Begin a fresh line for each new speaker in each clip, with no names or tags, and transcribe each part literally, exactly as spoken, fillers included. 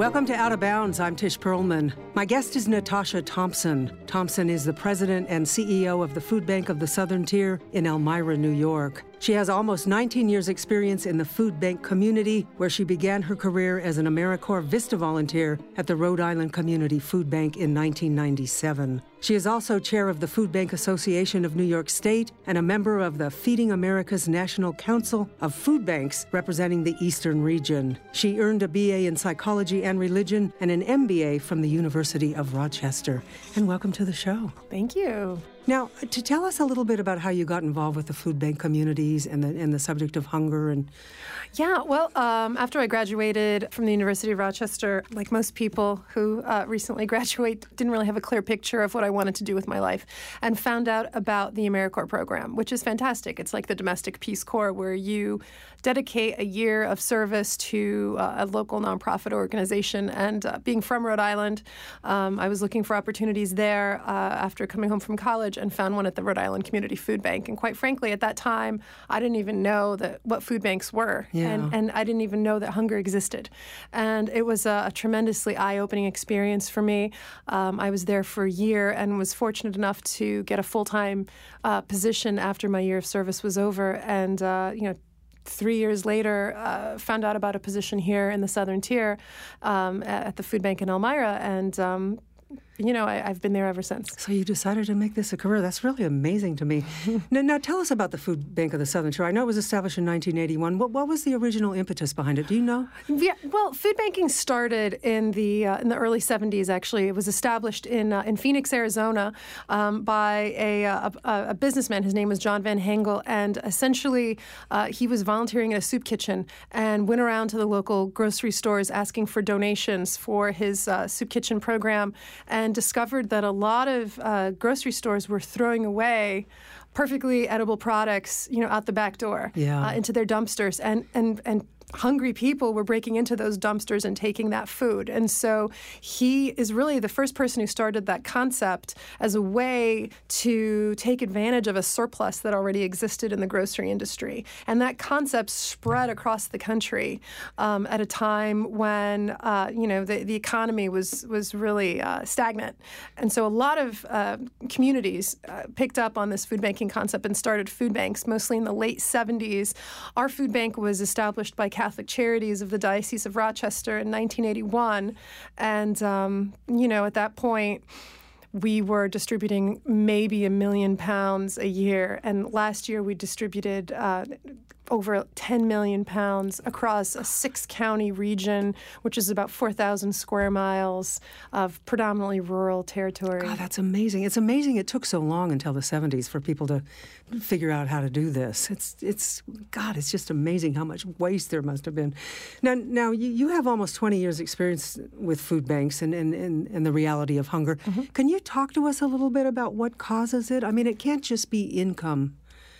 Welcome to Out of Bounds. I'm Tish Perlman. My guest is Natasha Thompson. Thompson is the president and C E O of the Food Bank of the Southern Tier in Elmira, New York. She has almost nineteen years' experience in the food bank community, where she began her career as an AmeriCorps Vista volunteer at the Rhode Island Community Food Bank in nineteen ninety-seven. She is also chair of the Food Bank Association of New York State and a member of the Feeding America's National Council of Food Banks, representing the Eastern region. She earned a B A in Psychology and Religion and an M B A from the University of Rochester. And welcome to the show.
Thank you.
Now, to tell us a little bit about how you got involved with the food bank communities and the and the subject of hunger and...
Yeah, well, um, after I graduated from the University of Rochester, like most people who uh, recently graduate, didn't really have a clear picture of what I wanted to do with my life, and found out about the AmeriCorps program, which is fantastic. It's like the domestic Peace Corps, where you dedicate a year of service to uh, a local nonprofit organization. And uh, being from Rhode Island, um, I was looking for opportunities there uh, after coming home from college, and found one at the Rhode Island Community Food Bank. And quite frankly, at that time, I didn't even know that what food banks were.
Yeah.
And, and I didn't even know that hunger existed. And it was a, a tremendously eye-opening experience for me. Um, I was there for a year and was fortunate enough to get a full-time uh, position after my year of service was over. And, uh, you know, Three years later, uh, found out about a position here in the Southern Tier um, at the food bank in Elmira, and um, you know, I, I've been there ever since.
So you decided to make this a career. That's really amazing to me. now, now, tell us about the Food Bank of the Southern Tier. I know it was established in nineteen eighty-one. What, what was the original impetus behind it? Do you know?
Yeah, well, food banking started in the uh, in the early seventies. Actually, it was established in uh, in Phoenix, Arizona, um, by a, a a businessman. His name was John Van Hengel, and essentially uh, he was volunteering in a soup kitchen and went around to the local grocery stores asking for donations for his uh, soup kitchen program, and discovered that a lot of uh, grocery stores were throwing away perfectly edible products, you know, out the back door,
yeah.
uh, into their dumpsters, and and and hungry people were breaking into those dumpsters and taking that food. And so he is really the first person who started that concept as a way to take advantage of a surplus that already existed in the grocery industry. And that concept spread across the country um, at a time when, uh, you know, the, the economy was, was really uh, stagnant. And so a lot of uh, communities uh, picked up on this food banking concept and started food banks, mostly in the late seventies. Our food bank was established by Catholic Charities of the Diocese of Rochester in nineteen eighty-one. And, um, you know, at that point, we were distributing maybe a million pounds a year. And last year we distributed uh, over ten million pounds across a six-county region, which is about four thousand square miles of predominantly rural territory.
God, that's amazing. It's amazing it took so long until the seventies for people to figure out how to do this. It's, it's God, it's just amazing how much waste there must have been. Now, now you, you have almost twenty years experience with food banks and, and, and, and the reality of hunger. Mm-hmm. Can you talk to us a little bit about what causes it? I mean, it can't just be income.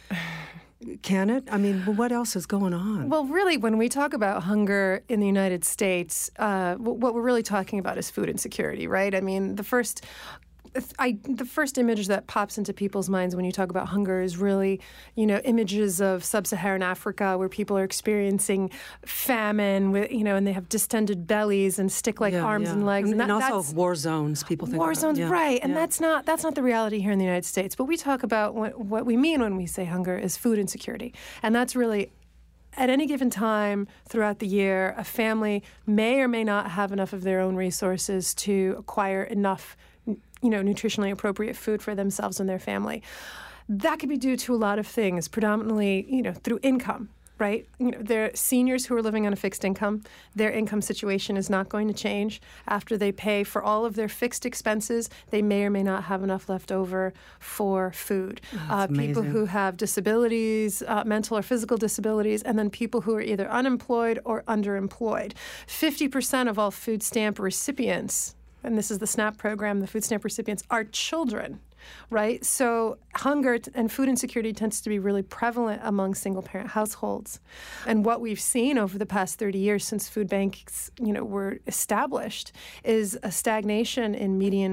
Can it? I mean, what else is going on?
Well, really, when we talk about hunger in the United States, uh, what we're really talking about is food insecurity, right? I mean, the first... I, the first image that pops into people's minds when you talk about hunger is really, you know, images of sub-Saharan Africa where people are experiencing famine, with, you know, and they have distended bellies and stick-like
yeah,
arms
yeah.
and legs.
And,
and,
that,
and
also war zones, people think
War
about.
zones,
yeah.
right. And
yeah.
that's not that's not the reality here in the United States. But we talk about what, what we mean when we say hunger is food insecurity. And that's really... At any given time throughout the year, a family may or may not have enough of their own resources to acquire enough, you know, nutritionally appropriate food for themselves and their family. That could be due to a lot of things, predominantly, you know, through income, right? You know, there are seniors who are living on a fixed income. Their income situation is not going to change. After they pay for all of their fixed expenses, they may or may not have enough left over for food. Uh, people who have disabilities, uh, mental or physical disabilities, and then people who are either unemployed or underemployed. fifty percent of all food stamp recipients, and this is the SNAP program, the food stamp recipients, are children. Right? So hunger and food insecurity tends to be really prevalent among single-parent households. And what we've seen over the past thirty years since food banks, you know, were established is a stagnation in median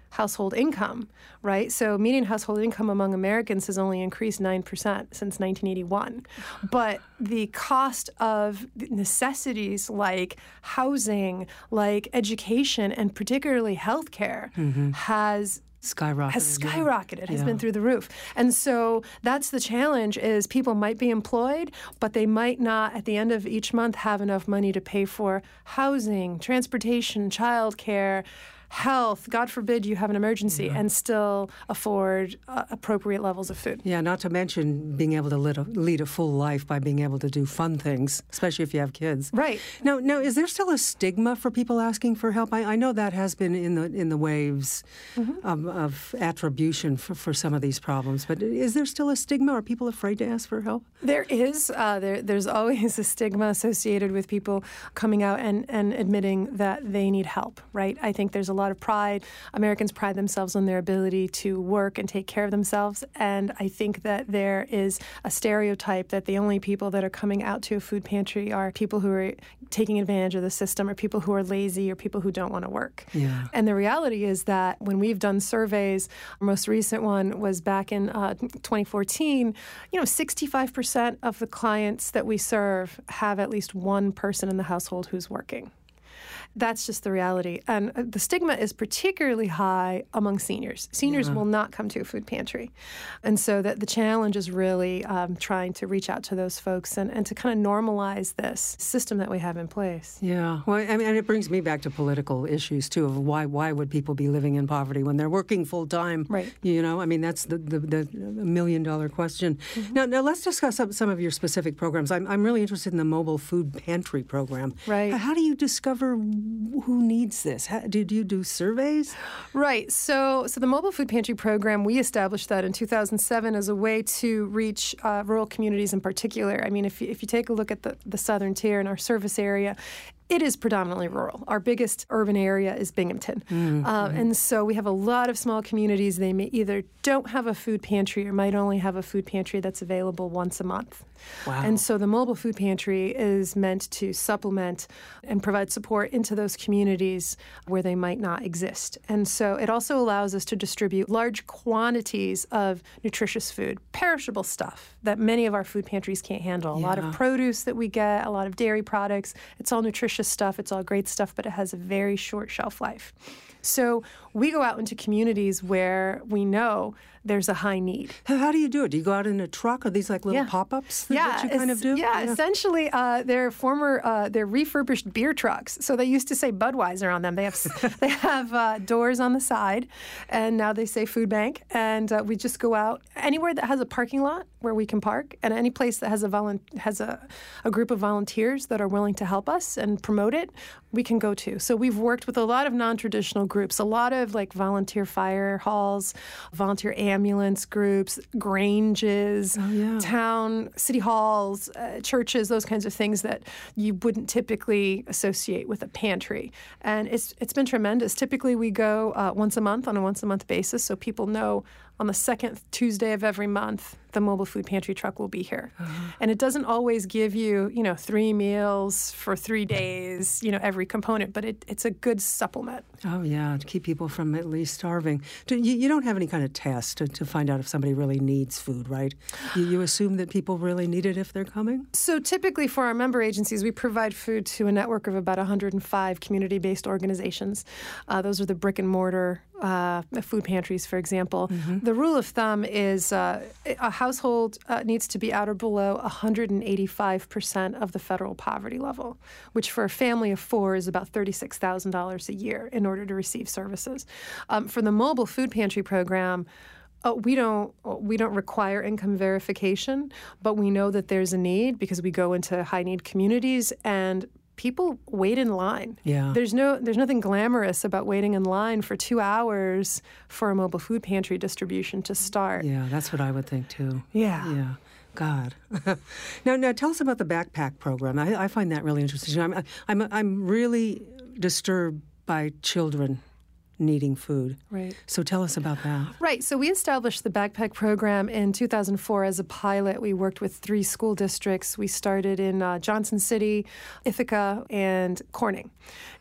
household income, right? So median household income among Americans has only increased nine percent since nineteen eighty-one. But the cost of necessities like housing, like education, and particularly healthcare mm-hmm. has
Skyrocketed.
Has skyrocketed, has
yeah.
been through the roof. And so that's the challenge is people might be employed, but they might not at the end of each month have enough money to pay for housing, transportation, childcare, health, God forbid you have an emergency, yeah. and still afford uh, appropriate levels of food.
Yeah, not to mention being able to lead a, lead a full life by being able to do fun things, especially if you have kids.
Right.
Now, now is there still a stigma for people asking for help? I, I know that has been in the in the waves mm-hmm. of, of attribution for, for some of these problems, but is there still a stigma? Are people afraid to ask for help?
There is. Uh, there, there's always a stigma associated with people coming out and, and admitting that they need help, right? I think there's a lot of pride. Americans pride themselves on their ability to work and take care of themselves. And I think that there is a stereotype that the only people that are coming out to a food pantry are people who are taking advantage of the system or people who are lazy or people who don't want to work.
Yeah.
And the reality is that when we've done surveys, our most recent one was back in uh, twenty fourteen, you know, sixty-five percent of the clients that we serve have at least one person in the household who's working. That's just the reality. And the stigma is particularly high among seniors. Seniors yeah. will not come to a food pantry. And so that the challenge is really um, trying to reach out to those folks and, and to kind of normalize this system that we have in place.
Yeah. Well, I mean, and it brings me back to political issues, too, of why why would people be living in poverty when they're working full time?
Right.
You know, I mean, that's the, the, the million dollar question. Mm-hmm. Now, now, let's discuss some, some of your specific programs. I'm, I'm really interested in the mobile food pantry program.
Right.
How do you discover who needs this? How, did you do surveys?
Right. So so the Mobile Food Pantry Program, we established that in two thousand seven as a way to reach uh, rural communities in particular. I mean, if you, if you take a look at the, the southern tier in our service area, it is predominantly rural. Our biggest urban area is Binghamton. Mm-hmm. Uh, and so we have a lot of small communities. They may either don't have a food pantry or might only have a food pantry that's available once a month.
Wow.
And so the mobile food pantry is meant to supplement and provide support into those communities where they might not exist. And so it also allows us to distribute large quantities of nutritious food, perishable stuff that many of our food pantries can't handle. A
yeah.
lot of produce that we get, a lot of dairy products. It's all nutritious stuff. It's all great stuff, but it has a very short shelf life. So we go out into communities where we know there's a high need.
How do you do it? Do you go out in a truck? Are these like little
yeah.
pop-ups that,
yeah,
that you kind of do?
Yeah, yeah. essentially uh, they're former, uh, they're refurbished beer trucks. So they used to say Budweiser on them. They have they have uh, doors on the side, and now they say Food Bank. And uh, we just go out anywhere that has a parking lot where we can park, and any place that has a volu- has a, a group of volunteers that are willing to help us and promote it, we can go to. So we've worked with a lot of non-traditional groups, a lot of like volunteer fire halls, volunteer ambulance groups, granges,
oh, yeah.
town, city halls, uh, churches, those kinds of things that you wouldn't typically associate with a pantry. And it's it's been tremendous. Typically we go uh, once a month on a once a month basis, so people know on the second Tuesday of every month, the mobile food pantry truck will be here. Uh-huh. And it doesn't always give you, you know, three meals for three days, you know, every component, but it, it's a good supplement.
Oh, yeah, to keep people from at least starving. Do, you, you don't have any kind of test to, to find out if somebody really needs food, right? You, you assume that people really need it if they're coming?
So typically for our member agencies, we provide food to a network of about one hundred five community-based organizations. Uh, those are the brick and mortar uh, food pantries, for example. Mm-hmm. The rule of thumb is uh, a household uh, needs to be at or below one hundred eighty-five percent of the federal poverty level, which for a family of four is about thirty-six thousand dollars a year in order to receive services. Um, for the mobile food pantry program, Uh, we don't we don't require income verification, but we know that there's a need because we go into high need communities and people wait in line.
Yeah.
There's no there's nothing glamorous about waiting in line for two hours for a mobile food pantry distribution to start.
Yeah, that's what I would think too.
Yeah.
Yeah. God. now, now tell us about the backpack program. I, I find that really interesting. I'm I'm I'm really disturbed by children needing food.
Right.
So tell us about that.
Right. So we established the backpack program in two thousand four as a pilot. We worked with three school districts. We started in uh, Johnson City, Ithaca, and Corning.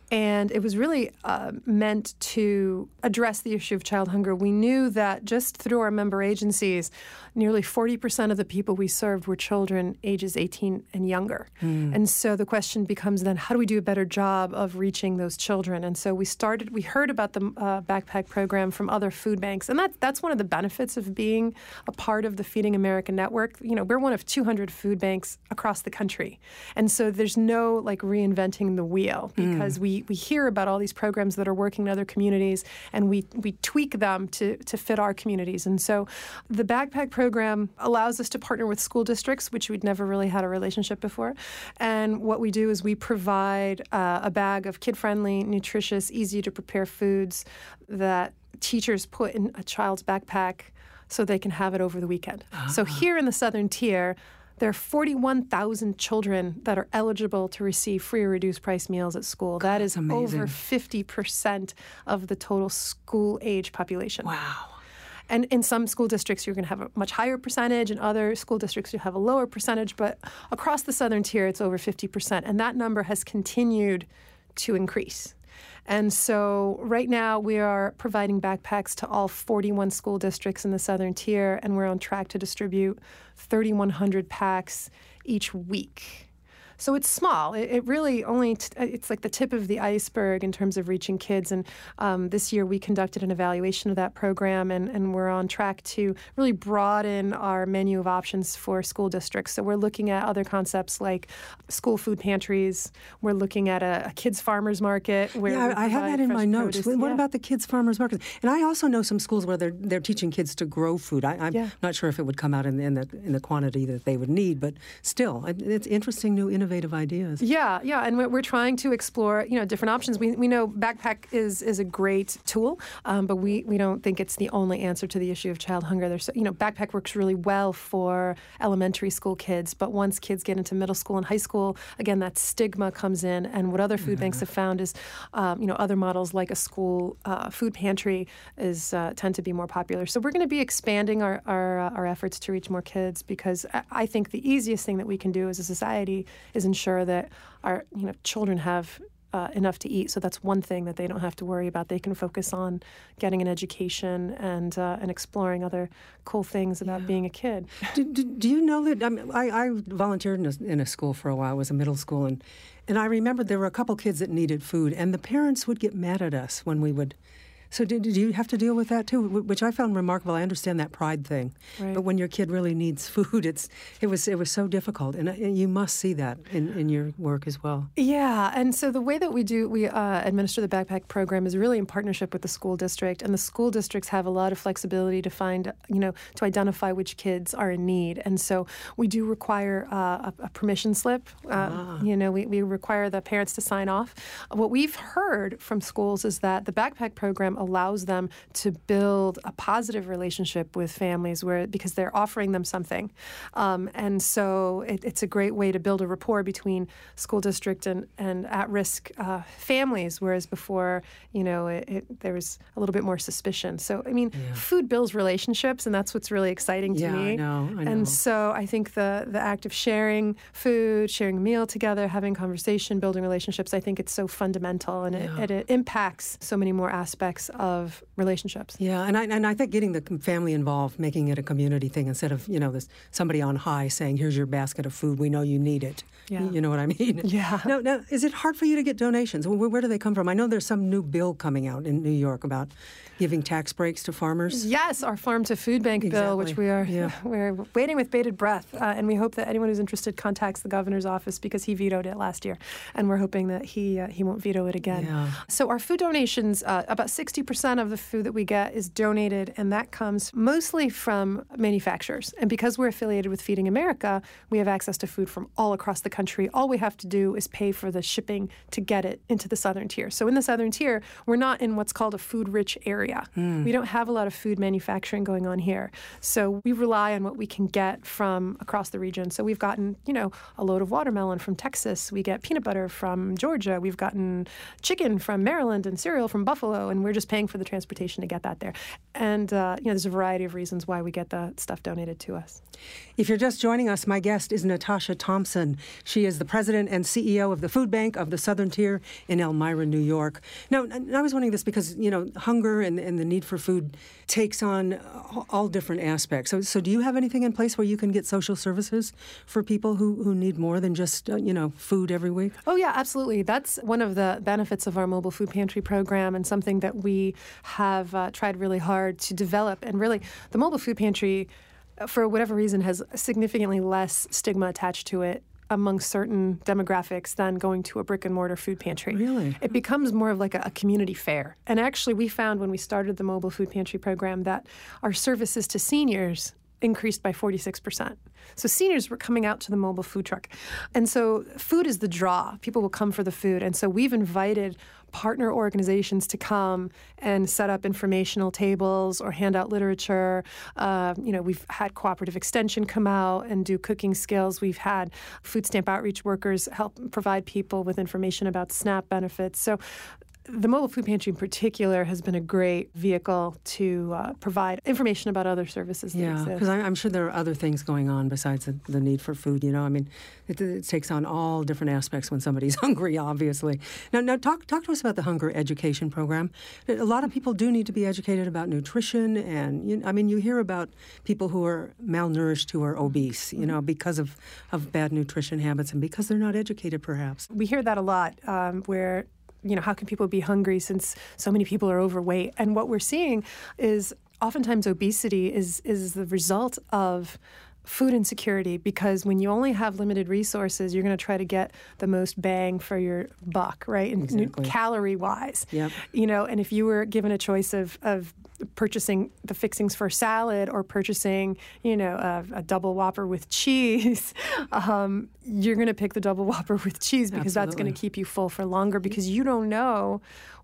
And it was really uh, meant to address the issue of child hunger. We knew that just through our member agencies, nearly forty percent of the people we served were children ages eighteen and younger. Mm. And so the question becomes then, how do we do a better job of reaching those children? And so we started, we heard about the uh, backpack program from other food banks. And that, that's one of the benefits of being a part of the Feeding America network. You know, we're one of two hundred food banks across the country. And so there's no like reinventing the wheel because mm. we, we hear about all these programs that are working in other communities and we, we tweak them to, to fit our communities. And so the backpack program allows us to partner with school districts, which we'd never really had a relationship before. And what we do is we provide uh, a bag of kid-friendly, nutritious, easy-to-prepare foods that teachers put in a child's backpack so they can have it over the weekend. Uh-huh. So here in the Southern Tier, there are forty-one thousand children that are eligible to receive free or reduced price meals at school. God, that is over fifty percent of the total school-age population.
Wow.
And in some school districts, you're going to have a much higher percentage. In other school districts, you have a lower percentage. But across the Southern Tier, it's over fifty percent. And that number has continued to increase. And so right now we are providing backpacks to all forty-one school districts in the Southern Tier, and we're on track to distribute thirty-one hundred packs each week. So it's small. It, it really only, t- it's like the tip of the iceberg in terms of reaching kids. And um, this year we conducted an evaluation of that program, and, and we're on track to really broaden our menu of options for school districts. So we're looking at other concepts like school food pantries. We're looking at a, a kids farmers market. Where
yeah, I, I have that in my notes.
Produce.
What
yeah.
about the kids farmers markets? And I also know some schools where they're they're teaching kids to grow food. I, I'm yeah. not sure if it would come out in, in the in the quantity that they would need, but still, it's interesting, new, innovative ideas.
Yeah, yeah, and we're, we're trying to explore, you know, different options. We we know backpack is is a great tool, um, but we, we don't think it's the only answer to the issue of child hunger. There's, you know, backpack works really well for elementary school kids, but once kids get into middle school and high school, again, that stigma comes in. And what other food mm-hmm. banks have found is, um, you know, other models like a school uh, food pantry is uh, tend to be more popular. So we're going to be expanding our our, uh, our efforts to reach more kids, because I, I think the easiest thing that we can do as a society is ensure that our you know children have uh, enough to eat. So that's one thing that they don't have to worry about. They can focus on getting an education and uh, and exploring other cool things about yeah. being a kid.
Do, do, do you know that I, mean, I, I volunteered in a, in a school for a while. It was a middle school, and and I remember there were a couple kids that needed food, and the parents would get mad at us when we would. So did, did you have to deal with that too, which I found remarkable? I understand that pride thing,
right.
but when your kid really needs food, it's it was it was so difficult, and, and you must see that in, in your work as well.
Yeah, and so the way that we do we uh, administer the backpack program is really in partnership with the school district, and the school districts have a lot of flexibility to find, you know, to identify which kids are in need, and so we do require uh, a, a permission slip. Uh, ah. You know, we, we require the parents to sign off. What we've heard from schools is that the backpack program allows them to build a positive relationship with families where because they're offering them something. Um, and so it, it's a great way to build a rapport between school district and, and at-risk uh, families, whereas before, you know, it, it, there was a little bit more suspicion. So, I mean, yeah. food builds relationships, and that's what's really exciting to
yeah,
me.
I know, I know.
And so I think the, the act of sharing food, sharing a meal together, having conversation, building relationships, I think it's so fundamental, and yeah. it, it, it impacts so many more aspects of relationships.
Yeah, and I and I think getting the family involved, making it a community thing instead of, you know, this somebody on high saying, here's your basket of food, we know you need it. Yeah. You know what I mean?
Yeah.
Now, now, is it hard for you to get donations? Where, where do they come from? I know there's some new bill coming out in New York about giving tax breaks to farmers.
Yes, our Farm to Food Bank
exactly.
bill, which we are yeah. we're waiting with bated breath, uh, and we hope that anyone who's interested contacts the governor's office, because he vetoed it last year, and we're hoping that he uh, he won't veto it again.
Yeah.
So our food donations, uh, about sixty percent of the food that we get is donated, and that comes mostly from manufacturers. And because we're affiliated with Feeding America, we have access to food from all across the country. All we have to do is pay for the shipping to get it into the Southern Tier. So in the Southern Tier, we're not in what's called a food-rich area. Mm. We don't have a lot of food manufacturing going on here. So we rely on what we can get from across the region. So we've gotten, you know, a load of watermelon from Texas. We get peanut butter from Georgia. We've gotten chicken from Maryland and cereal from Buffalo. And we're just paying for the transportation to get that there. And, uh, you know, there's a variety of reasons why we get the stuff donated to us.
If you're just joining us, my guest is Natasha Thompson. She is the president and C E O of the Food Bank of the Southern Tier in Elmira, New York. Now, I was wondering this because, you know, hunger and, and the need for food takes on all different aspects. So, so do you have anything in place where you can get social services for people who, who need more than just, uh, you know, food every week?
Oh, yeah, absolutely. That's one of the benefits of our mobile food pantry program and something that we have uh, tried really hard to develop. And really, the mobile food pantry, for whatever reason, has significantly less stigma attached to it among certain demographics than going to a brick and mortar food pantry.
Really?
It becomes more of like a, a community fair. And actually, we found when we started the mobile food pantry program that our services to seniors increased by forty-six percent. So seniors were coming out to the mobile food truck. And so food is the draw. People will come for the food. And so we've invited partner organizations to come and set up informational tables or hand out literature. Uh, you know, we've had Cooperative Extension come out and do cooking skills. We've had food stamp outreach workers help provide people with information about SNAP benefits. So the mobile food pantry in particular has been a great vehicle to uh, provide information about other services that
yeah,
exist.
Yeah, because I'm sure there are other things going on besides the, the need for food. You know, I mean, it, it takes on all different aspects when somebody's hungry, obviously. Now, now talk, talk to us about the hunger education program. A lot of people do need to be educated about nutrition. And, you know, I mean, you hear about people who are malnourished, who are obese, you know, because of, of bad nutrition habits and because they're not educated, perhaps.
We hear that a lot um, where you know, how can people be hungry since so many people are overweight? And what we're seeing is oftentimes obesity is is the result of food insecurity, because when you only have limited resources, you're going to try to get the most bang for your buck, right? And
exactly.
Calorie-wise.
Yep.
You know, and if you were given a choice of, of purchasing the fixings for salad or purchasing, you know, a, a double Whopper with cheese, um, you're going to pick the double Whopper with cheese because
Absolutely.
That's going to keep you full for longer, because you don't know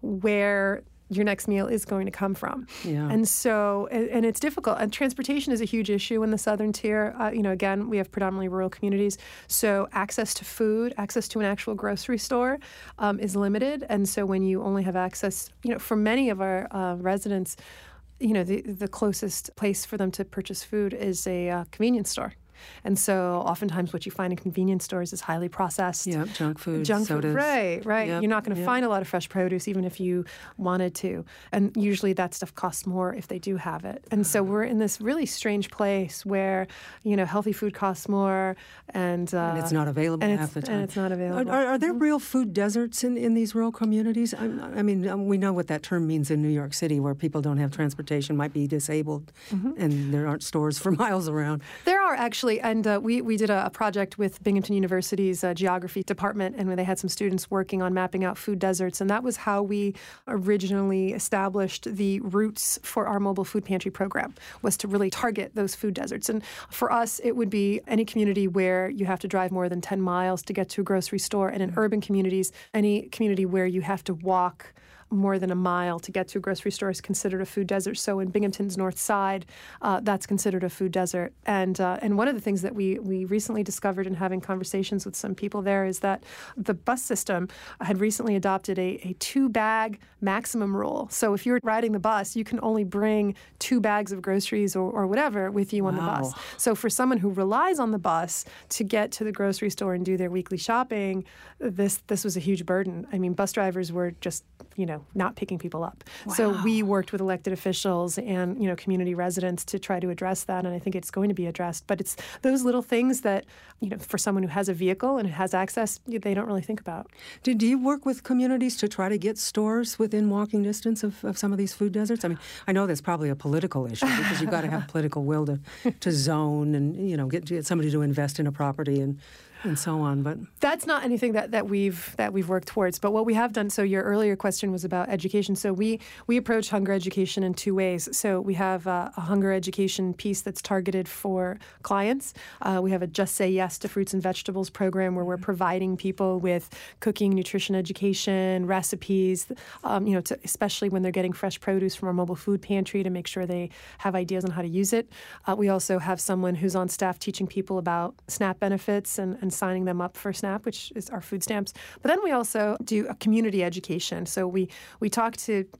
where your next meal is going to come from.
Yeah.
And so, and, and it's difficult. And transportation is a huge issue in the Southern Tier. Uh, you know, again, we have predominantly rural communities. So access to food, access to an actual grocery store um, is limited. And so when you only have access, you know, for many of our uh, residents, you know, the, the closest place for them to purchase food is a uh, convenience store. And so oftentimes what you find in convenience stores is highly processed.
Yeah, junk food,
Junk
sodas.
food, right, right.
Yep,
You're not going to
yep.
find a lot of fresh produce even if you wanted to. And usually that stuff costs more if they do have it. And so we're in this really strange place where, you know, healthy food costs more and... Uh,
and it's not available
and
half the time.
And it's not available.
Are, are there real food deserts in, in these rural communities? I, I mean, um, we know what that term means in New York City, where people don't have transportation, might be disabled, mm-hmm. and there aren't stores for miles around.
There are actually, and uh, we, we did a, a project with Binghamton University's uh, geography department, and when they had some students working on mapping out food deserts, and that was how we originally established the routes for our mobile food pantry program, was to really target those food deserts. And for us, it would be any community where you have to drive more than ten miles to get to a grocery store, and in urban communities, any community where you have to walk more than a mile to get to a grocery store is considered a food desert. So in Binghamton's north side, uh, that's considered a food desert. And uh, and one of the things that we, we recently discovered in having conversations with some people there is that the bus system had recently adopted a, a two-bag maximum rule. So if you're riding the bus, you can only bring two bags of groceries or, or whatever with you on
wow.
the bus. So for someone who relies on the bus to get to the grocery store and do their weekly shopping, this this was a huge burden. I mean, bus drivers were just, you know, not picking people up.
Wow.
So we worked with elected officials and, you know, community residents to try to address that, and I think it's going to be addressed. But it's those little things that, you know, for someone who has a vehicle and has access, they don't really think about.
Do, do you work with communities to try to get stores within walking distance of, of some of these food deserts? I mean, I know that's probably a political issue because you've got to have political will to, to zone and, you know, get, get somebody to invest in a property and and so on, but
that's not anything that, that we've that we've worked towards. But what we have done, so your earlier question was about education. So we we approach hunger education in two ways. So we have a, a hunger education piece that's targeted for clients. Uh, we have a Just Say Yes to Fruits and Vegetables program where we're providing people with cooking, nutrition education, recipes, um, you know, to, especially when they're getting fresh produce from our mobile food pantry, to make sure they have ideas on how to use it. Uh, we also have someone who's on staff teaching people about SNAP benefits and, and signing them up for SNAP, which is our food stamps. But then we also do a community education. So we we talk to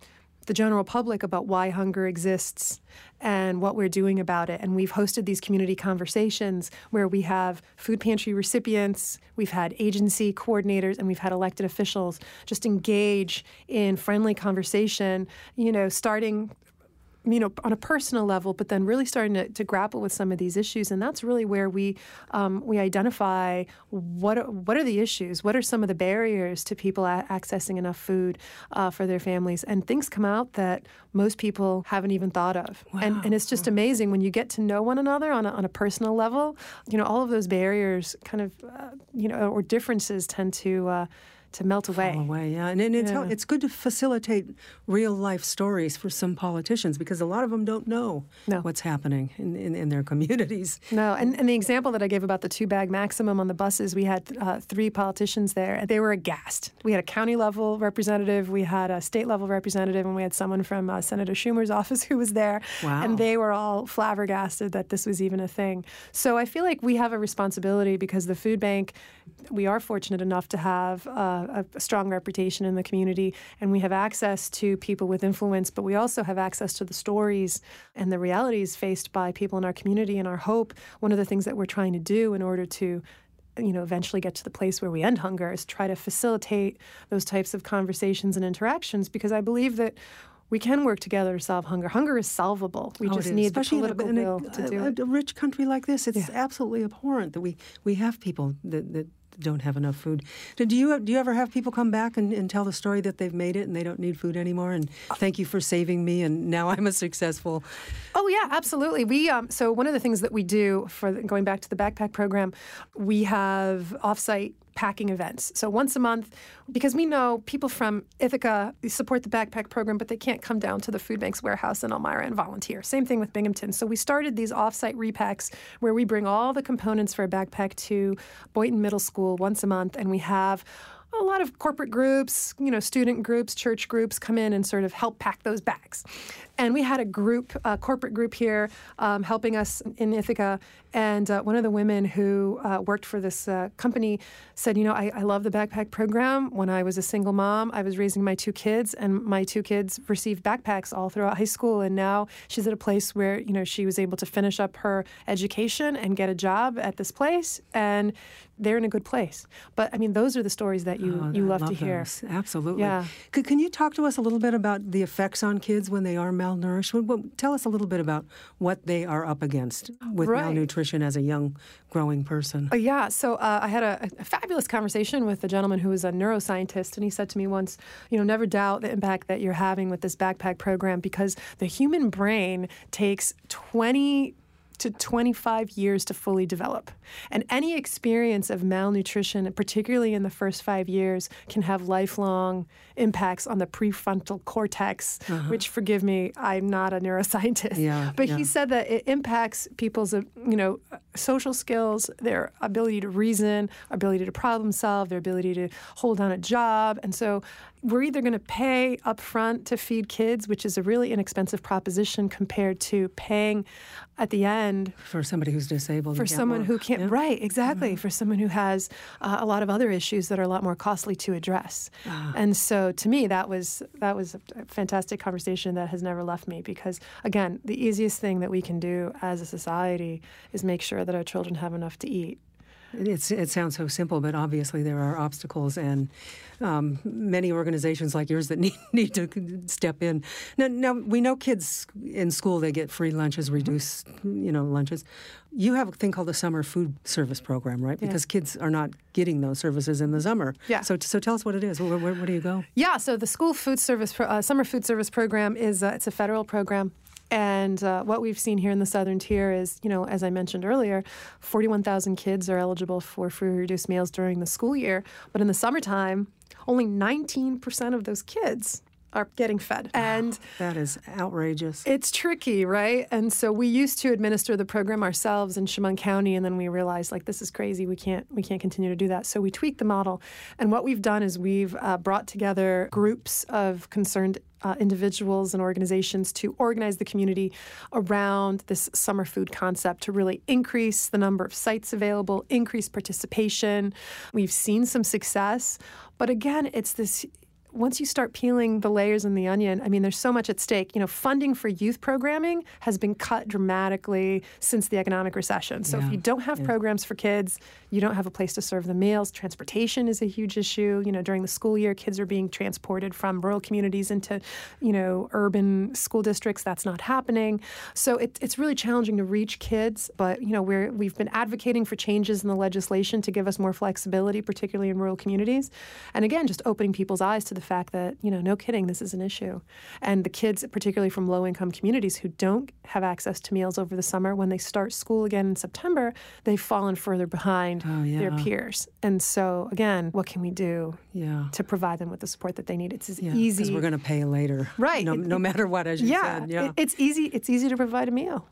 the general public about why hunger exists and what we're doing about it. And we've hosted these community conversations where we have food pantry recipients, we've had agency coordinators, and we've had elected officials just engage in friendly conversation, you know, starting you know, on a personal level, but then really starting to, to grapple with some of these issues. And that's really where we um, we identify what are, what are the issues, what are some of the barriers to people a- accessing enough food uh, for their families. And things come out that most people haven't even thought of.
Wow.
And, and it's just amazing when you get to know one another on a, on a personal level, you know, all of those barriers kind of, uh, you know, or differences tend to uh, to melt away.
Fall away, yeah. And, and it's,
Yeah.
how, it's good to facilitate real-life stories for some politicians because a lot of them don't know
No.
what's happening in, in, in their communities.
No, and, and the example that I gave about the two-bag maximum on the buses, we had uh, three politicians there, and they were aghast. We had a county-level representative, we had a state-level representative, and we had someone from uh, Senator Schumer's office who was there.
Wow.
And they were all flabbergasted that this was even a thing. So I feel like we have a responsibility because the food bank, we are fortunate enough to have uh, a, a strong reputation in the community, and we have access to people with influence, but we also have access to the stories and the realities faced by people in our community. And our hope, one of the things that we're trying to do in order to you know, eventually get to the place where we end hunger is try to facilitate those types of conversations and interactions, because I believe that we can work together to solve hunger. Hunger is solvable. We
Oh,
just
it is.
need
Especially
the political
in a,
will
in a,
to do
a,
it.
a rich country like this. It's
Yeah.
absolutely abhorrent that we, we have people that, that don't have enough food. Do you do you ever have people come back and, and tell the story that they've made it and they don't need food anymore? And thank you for saving me, and now I'm a successful.
Oh yeah, absolutely. We um, so one of the things that we do for the, going back to the backpack program, we have offsite packing events. So once a month, because we know people from Ithaca support the backpack program, but they can't come down to the food bank's warehouse in Elmira and volunteer. Same thing with Binghamton. So we started these offsite repacks where we bring all the components for a backpack to Boynton Middle School once a month, and we have a lot of corporate groups, you know, student groups, church groups come in and sort of help pack those bags. And we had a group, a corporate group here um, helping us in Ithaca. And uh, one of the women who uh, worked for this uh, company said, you know, I, I love the backpack program. When I was a single mom, I was raising my two kids, and my two kids received backpacks all throughout high school. And now she's at a place where, you know, she was able to finish up her education and get a job at this place. And they're in a good place. But, I mean, those are the stories that you,
Oh,
you
I
love, to hear.
those. Absolutely.
Yeah.
Could, can you talk to us a little bit about the effects on kids when they are malnourished? What, what, tell us a little bit about what they are up against with
Right.
malnutrition as a young, growing person.
Uh, yeah, so uh, I had a, a fabulous conversation with a gentleman who was a neuroscientist, and he said to me once, you know, never doubt the impact that you're having with this backpack program, because the human brain takes twenty to twenty-five years to fully develop. And any experience of malnutrition, particularly in the first five years, can have lifelong impacts on the prefrontal cortex, uh-huh. which, forgive me, I'm not a neuroscientist.
Yeah,
but
yeah.
he said that it impacts people's, uh, you know, social skills, their ability to reason, ability to problem solve, their ability to hold down a job. And so we're either going to pay up front to feed kids, which is a really inexpensive proposition compared to paying at the end
For somebody who's disabled.
for
and can't
someone
work.
who can't,
Yeah.
right, exactly,
Mm-hmm.
for someone who has uh, a lot of other issues that are a lot more costly to address.
Ah.
And so to me, that was that was a fantastic conversation that has never left me, because, again, the easiest thing that we can do as a society is make sure that our children have enough to eat.
It's, it sounds so simple, but obviously there are obstacles, and um, many organizations like yours that need, need to step in. Now, now, we know kids in school, they get free lunches, reduced, you know, lunches. You have a thing called the Summer Food Service Program, right?
Yeah.
Because kids are not getting those services in the summer.
Yeah.
So, so tell us what it is. Where, where, where do you go?
Yeah, so the school food service, pro- uh, summer food service program is uh, it's a federal program. And uh, what we've seen here in the Southern Tier is, you know, as I mentioned earlier, forty-one thousand kids are eligible for free reduced meals during the school year. But in the summertime, only nineteen percent of those kids are getting fed. And
That is outrageous.
it's tricky, right? And so we used to administer the program ourselves in Chemung County, and then we realized, like, this is crazy. We can't we can't continue to do that. So we tweaked the model. And what we've done is we've uh, brought together groups of concerned Uh, individuals and organizations to organize the community around this summer food concept to really increase the number of sites available, increase participation. We've seen some success, but again, it's this once you start peeling the layers in the onion, I mean, there's so much at stake. You know, funding for youth programming has been cut dramatically since the economic recession. So
Yeah.
if you don't have
Yeah.
programs for kids, you don't have a place to serve the meals. Transportation is a huge issue. You know, during the school year, kids are being transported from rural communities into, you know, urban school districts. That's not happening. So it, it's really challenging to reach kids. But, you know, we're, we've been advocating for changes in the legislation to give us more flexibility, particularly in rural communities. And again, just opening people's eyes to the fact that, you know, no kidding, this is an issue. And the kids, particularly from low-income communities who don't have access to meals over the summer, when they start school again in September, they've fallen further behind
Oh, yeah.
their peers. And so, again, what can we do
Yeah.
to provide them with the support that they need? It's as
Yeah,
easy.
because we're going to pay later.
Right.
No,
It-
no matter what, as you
yeah,
said. Yeah.
it- it's easy. It's easy to provide a meal.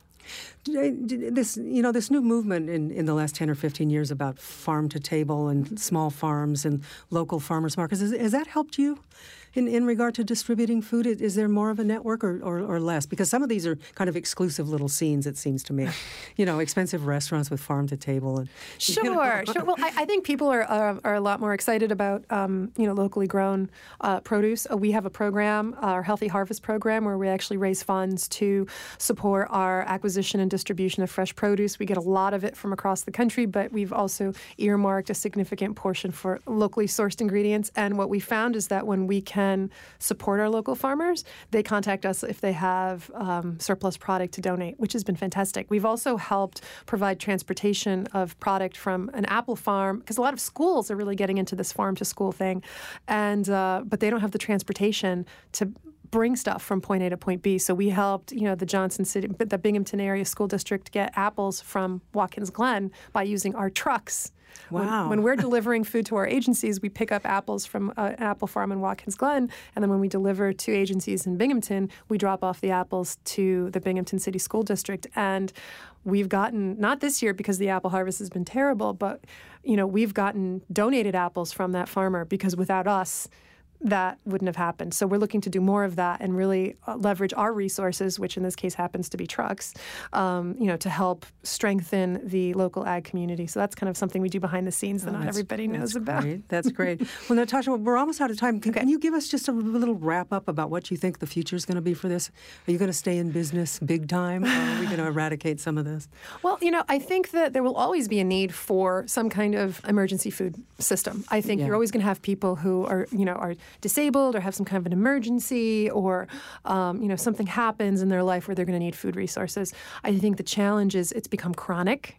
This, you know, this new movement in, in the last ten or fifteen years about farm to table and small farms and local farmers markets, has, has that helped you in, in regard to distributing food? Is, is there more of a network or, or, or less? Because some of these are kind of exclusive little scenes, it seems to me. You know, expensive restaurants with farm to table. And
Sure,
you know.
sure. Well, I, I think people are, are are a lot more excited about um, you know, locally grown uh, produce. Uh, we have a program, our Healthy Harvest program, where we actually raise funds to support our acquisition and distribution of fresh produce. We get a lot of it from across the country, but we've also earmarked a significant portion for locally sourced ingredients. And what we found is that when we can support our local farmers, they contact us if they have um, surplus product to donate, which has been fantastic. We've also helped provide transportation of product from an apple farm, because a lot of schools are really getting into this farm to school thing, and uh, but they don't have the transportation to bring stuff from point A to point B. So we helped, you know, the Johnson City, the Binghamton area school district get apples from Watkins Glen by using our trucks. When,
Wow.
when we're delivering food to our agencies, we pick up apples from uh, an apple farm in Watkins Glen, and then when we deliver to agencies in Binghamton, we drop off the apples to the Binghamton City School District. And we've gotten, not this year because the apple harvest has been terrible, but, you know, we've gotten donated apples from that farmer because without us, that wouldn't have happened. So we're looking to do more of that and really uh, leverage our resources, which in this case happens to be trucks, um, you know, to help strengthen the local ag community. So that's kind of something we do behind the scenes that
Oh,
not
that's-
everybody knows
that's
about.
Great. That's great. Well, Natasha, we're almost out of time. Can,
Okay.
can you give us just a little wrap-up about what you think the future is going to be for this? Are you going to stay in business big time, or are we going to eradicate some of this?
Well, you know, I think that there will always be a need for some kind of emergency food system. I think
Yeah.
you're always going to have people who are, you know, are disabled or have some kind of an emergency, or, um, you know, something happens in their life where they're going to need food resources. I think the challenge is it's become chronic.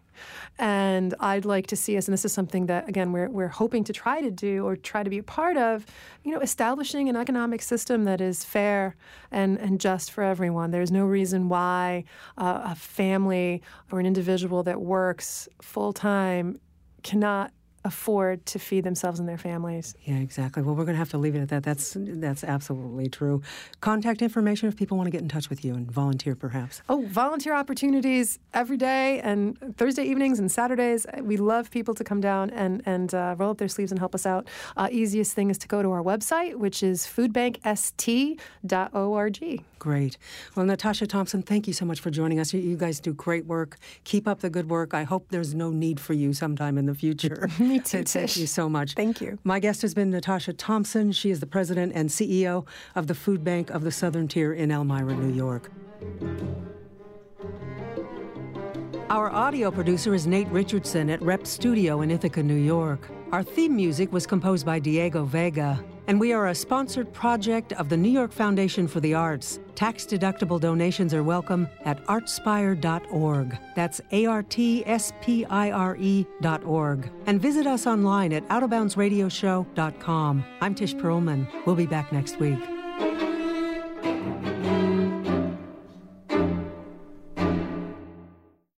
And I'd like to see us, and this is something that, again, we're, we're hoping to try to do or try to be a part of, you know, establishing an economic system that is fair and, and just for everyone. There's no reason why uh, a family or an individual that works full-time cannot afford to feed themselves and their families.
Yeah, exactly. Well, we're going to have to leave it at that. That's that's absolutely true. Contact information if people want to get in touch with you and volunteer, perhaps.
Oh, volunteer opportunities every day and Thursday evenings and Saturdays. We love people to come down and, and uh, roll up their sleeves and help us out. Uh, easiest thing is to go to our website, which is food bank s t dot org.
Great. Well, Natasha Thompson, thank you so much for joining us. You, you guys do great work. Keep up the good work. I hope there's no need for you sometime in the future.
Me too,
Thank
Tish.
you so much.
Thank you.
My guest has been Natasha Thompson. She is the president and C E O of the Food Bank of the Southern Tier in Elmira, New York. Our audio producer is Nate Richardson at Rep Studio in Ithaca, New York. Our theme music was composed by Diego Vega. And we are a sponsored project of the New York Foundation for the Arts. Tax-deductible donations are welcome at artspire dot org. That's A R T S P I R E dot org. And visit us online at out of bounds radio show dot com. I'm Tish Perlman. We'll be back next week.